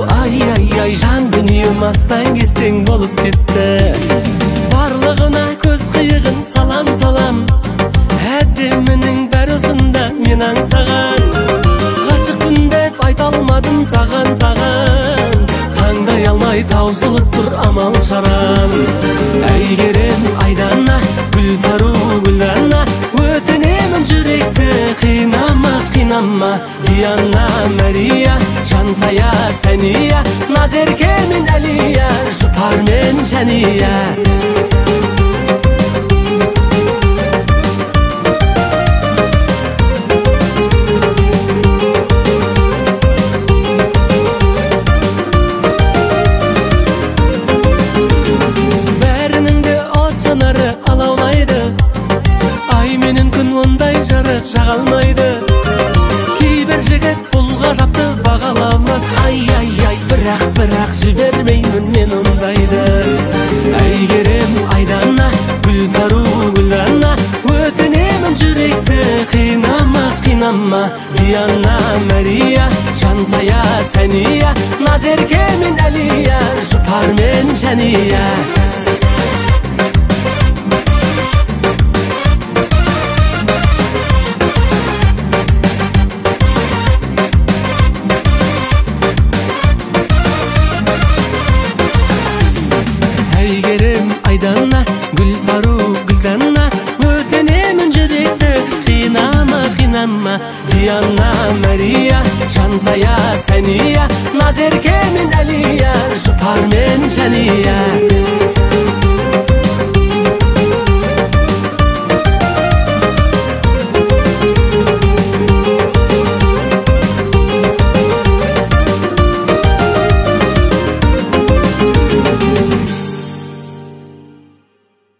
Ай, жан дүнием астан кестең болып кетті. Барлығына көз қиығын салам. Әдемінің бәрі осында мен аңсаған. Ғашықпын деп айта алмадым саған. Таңдай алмай таусылып тұр амал шарам. Әйгерім айдана, гүл сару гүлдана, өтінемін жүректі қинама. Диана, Мария, Жансая, Сәния, Назерке мен Әлия, жұпар мен Жәния. Бәрінің де от жанары алаулайды, ай менен күн ондай жарық жаға алмайды. Кейбір жігіт бұл ғажапты бағаламас. Ай, бірақ жібермеймін мен ондайды. Әйгерім айдана, гүл сару гүлдана, өтінемін жүректі қинама. Диана, Мария, Жансая, Сәния, Назерке мен Әлия, жұпар мен Жәния. Әйгерім айдана, гүл сару гүлдана, өтінемін жүректі қинама. Диана, Мария, Жансая, Сәния, Назерке мен Әлия, жұпар мен Жәния.